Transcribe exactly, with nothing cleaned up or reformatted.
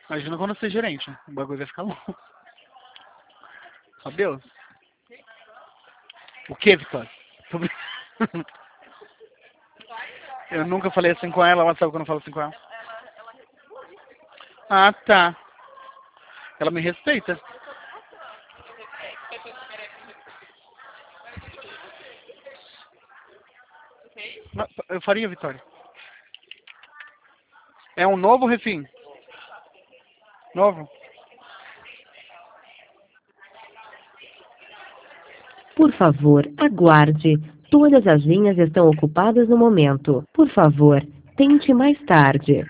Imagina quando eu ser gerente. O bagulho vai ficar louco. Só Deus. O que, Vitória? Tô brincando. Eu nunca falei assim com ela, ela sabe que eu não falo assim com ela. Ah, tá. Ela me respeita. Eu faria, Vitória. É um novo refim? Novo? Por favor, aguarde. Todas as linhas estão ocupadas no momento. Por favor, tente mais tarde.